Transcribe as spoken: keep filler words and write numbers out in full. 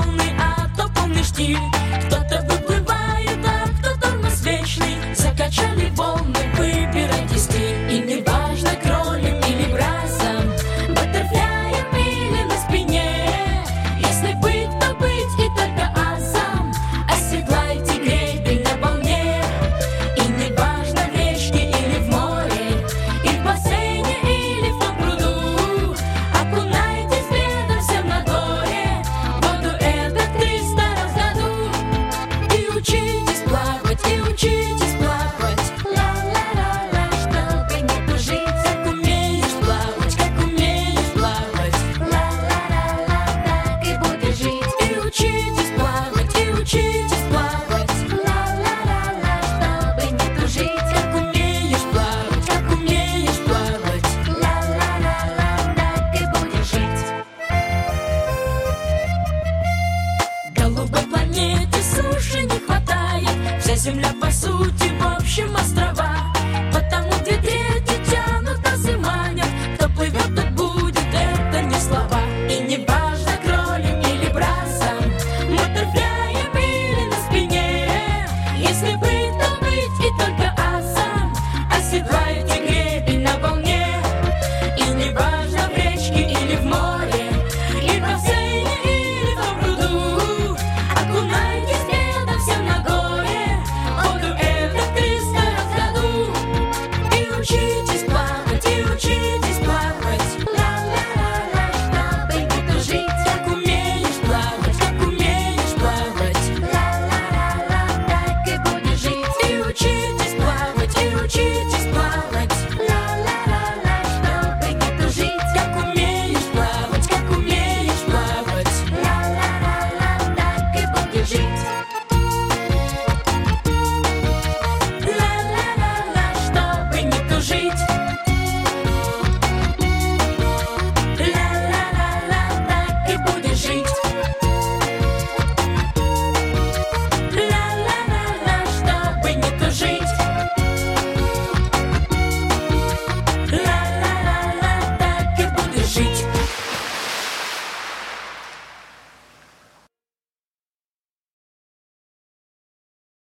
волны, а то полный штиль. Кто-то выплывает, а кто тормоз вечный. Закачали волны, выбирайте стиль. И не важно, кролем или бразом, баттерфляем или на спине. Если быть, то быть и только азом. Оседлайте гребень на волне. И не важно, в речке или в море, и в бассейне или в том пруду. Окунайтесь бедом всем на горе, воду этот триста раз в году. И учитесь плавать, и учитесь плавать, ла-ла-ла-ла, чтобы не тужить. Как умеешь плавать, как умеешь плавать, ла-ла-ла-ла, так и будешь жить. И учитесь плавать, и учитесь плавать, ла-ла-ла-ла, чтобы не тужить. Как умеешь плавать, как умеешь плавать, ла-ла-ла-ла, так и будешь жить. Голубой планете суши не хватает. Вся земля по сути в общем острова.